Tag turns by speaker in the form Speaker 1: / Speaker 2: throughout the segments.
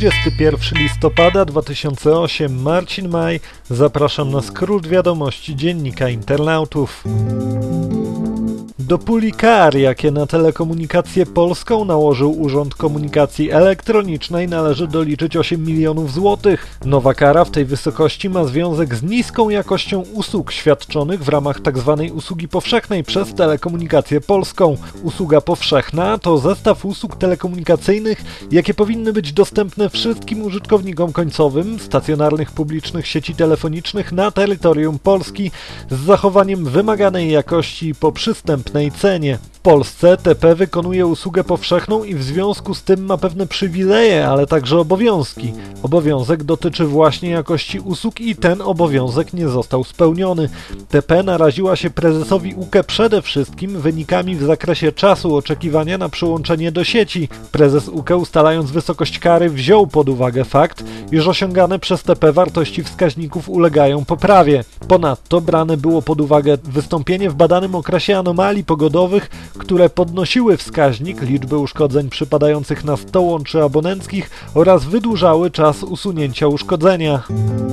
Speaker 1: 21 listopada 2008, Marcin Maj. Zapraszam na skrót wiadomości Dziennika Internautów. Do puli kar, jakie na Telekomunikację Polską nałożył Urząd Komunikacji Elektronicznej, należy doliczyć 8 milionów złotych. Nowa kara w tej wysokości ma związek z niską jakością usług świadczonych w ramach tzw. usługi powszechnej przez Telekomunikację Polską. Usługa powszechna to zestaw usług telekomunikacyjnych, jakie powinny być dostępne wszystkim użytkownikom końcowym stacjonarnych publicznych sieci telefonicznych na terytorium Polski z zachowaniem wymaganej jakości po przystępnej cenie. W Polsce TP wykonuje usługę powszechną i w związku z tym ma pewne przywileje, ale także obowiązki. Obowiązek dotyczy właśnie jakości usług i ten obowiązek nie został spełniony. TP naraziła się prezesowi UKE przede wszystkim wynikami w zakresie czasu oczekiwania na przyłączenie do sieci. Prezes UKE, ustalając wysokość kary, wziął pod uwagę fakt, iż osiągane przez TP wartości wskaźników ulegają poprawie. Ponadto brane było pod uwagę wystąpienie w badanym okresie anomalii pogodowych, które podnosiły wskaźnik liczby uszkodzeń przypadających na 100 łączy abonenckich oraz wydłużały czas usunięcia uszkodzenia.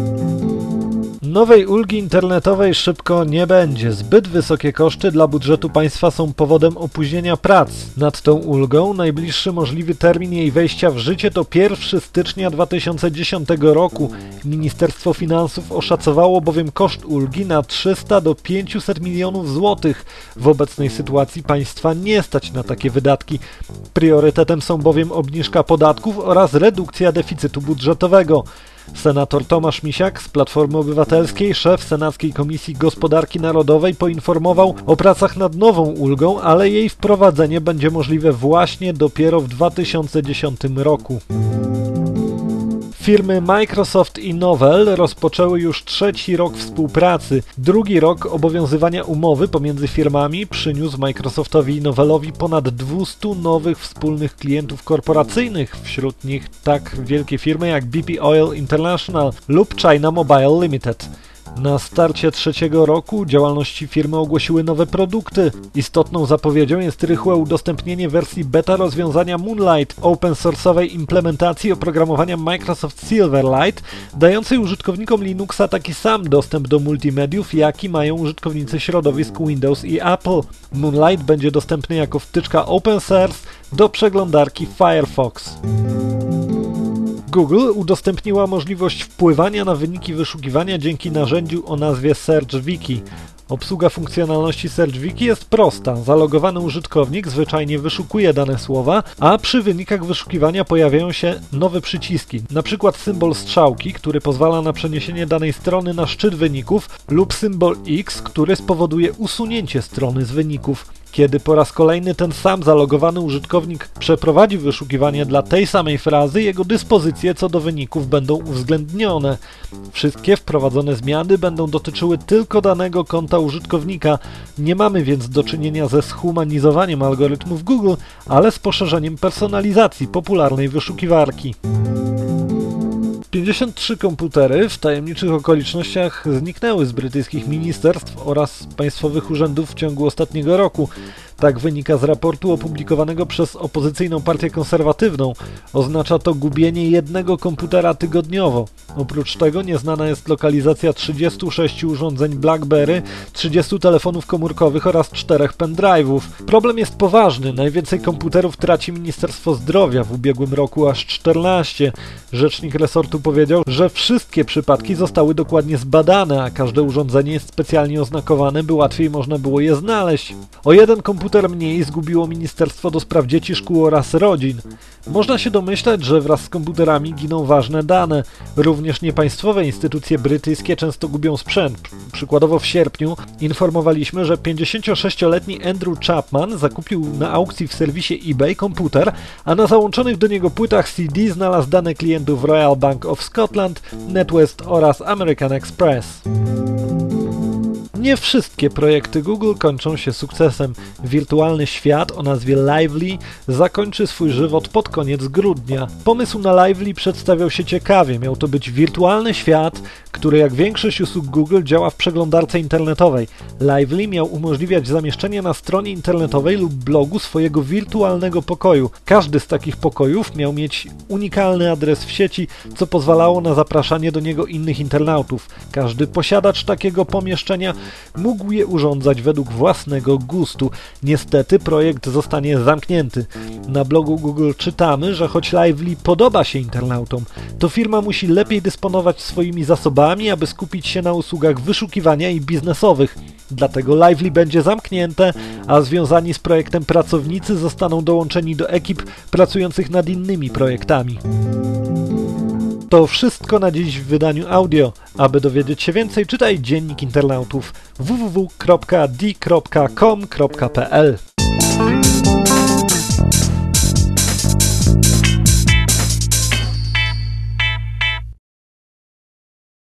Speaker 1: Nowej ulgi internetowej szybko nie będzie. Zbyt wysokie koszty dla budżetu państwa są powodem opóźnienia prac nad tą ulgą. Najbliższy możliwy termin jej wejścia w życie to 1 stycznia 2010 roku. Ministerstwo Finansów oszacowało bowiem koszt ulgi na 300 do 500 milionów złotych. W obecnej sytuacji państwa nie stać na takie wydatki. Priorytetem są bowiem obniżka podatków oraz redukcja deficytu budżetowego. Senator Tomasz Misiak z Platformy Obywatelskiej, szef Senackiej Komisji Gospodarki Narodowej, poinformował o pracach nad nową ulgą, ale jej wprowadzenie będzie możliwe właśnie dopiero w 2010 roku. Firmy Microsoft i Novell rozpoczęły już trzeci rok współpracy. Drugi rok obowiązywania umowy pomiędzy firmami przyniósł Microsoftowi i Novellowi ponad 200 nowych wspólnych klientów korporacyjnych, wśród nich tak wielkie firmy jak BP Oil International lub China Mobile Limited. Na starcie trzeciego roku działalności firmy ogłosiły nowe produkty. Istotną zapowiedzią jest rychłe udostępnienie wersji beta rozwiązania Moonlight, open source'owej implementacji oprogramowania Microsoft Silverlight, dającej użytkownikom Linuxa taki sam dostęp do multimediów, jaki mają użytkownicy środowisk Windows i Apple. Moonlight będzie dostępny jako wtyczka open source do przeglądarki Firefox. Google udostępniła możliwość wpływania na wyniki wyszukiwania dzięki narzędziu o nazwie SearchWiki. Obsługa funkcjonalności SearchWiki jest prosta. Zalogowany użytkownik zwyczajnie wyszukuje dane słowa, a przy wynikach wyszukiwania pojawiają się nowe przyciski, np. symbol strzałki, który pozwala na przeniesienie danej strony na szczyt wyników, lub symbol X, który spowoduje usunięcie strony z wyników. Kiedy po raz kolejny ten sam zalogowany użytkownik przeprowadzi wyszukiwanie dla tej samej frazy, jego dyspozycje co do wyników będą uwzględnione. Wszystkie wprowadzone zmiany będą dotyczyły tylko danego konta użytkownika. Nie mamy więc do czynienia ze zhumanizowaniem algorytmów Google, ale z poszerzeniem personalizacji popularnej wyszukiwarki. 53 komputery w tajemniczych okolicznościach zniknęły z brytyjskich ministerstw oraz państwowych urzędów w ciągu ostatniego roku. Tak wynika z raportu opublikowanego przez opozycyjną partię konserwatywną. Oznacza to gubienie jednego komputera tygodniowo. Oprócz tego nieznana jest lokalizacja 36 urządzeń BlackBerry, 30 telefonów komórkowych oraz 4 pendrive'ów. Problem jest poważny. Najwięcej komputerów traci Ministerstwo Zdrowia, w ubiegłym roku aż 14. Rzecznik resortu powiedział, że wszystkie przypadki zostały dokładnie zbadane, a każde urządzenie jest specjalnie oznakowane, by łatwiej można było je znaleźć. O jeden komputer mniej zgubiło Ministerstwo do Spraw Dzieci, Szkół oraz Rodzin. Można się domyślać, że wraz z komputerami giną ważne dane. Również niepaństwowe instytucje brytyjskie często gubią sprzęt. Przykładowo w sierpniu informowaliśmy, że 56-letni Andrew Chapman zakupił na aukcji w serwisie eBay komputer, a na załączonych do niego płytach CD znalazł dane klientów Royal Bank of Scotland, NatWest oraz American Express. Nie wszystkie projekty Google kończą się sukcesem. Wirtualny świat o nazwie Lively zakończy swój żywot pod koniec grudnia. Pomysł na Lively przedstawiał się ciekawie. Miał to być wirtualny świat, który jak większość usług Google działa w przeglądarce internetowej. Lively miał umożliwiać zamieszczenie na stronie internetowej lub blogu swojego wirtualnego pokoju. Każdy z takich pokojów miał mieć unikalny adres w sieci, co pozwalało na zapraszanie do niego innych internautów. Każdy posiadacz takiego pomieszczenia mógł je urządzać według własnego gustu. Niestety projekt zostanie zamknięty. Na blogu Google czytamy, że choć Lively podoba się internautom, to firma musi lepiej dysponować swoimi zasobami, aby skupić się na usługach wyszukiwania i biznesowych. Dlatego Lively będzie zamknięte, a związani z projektem pracownicy zostaną dołączeni do ekip pracujących nad innymi projektami. To wszystko na dziś w wydaniu audio. Aby dowiedzieć się więcej, czytaj Dziennik Internautów www.d.com.pl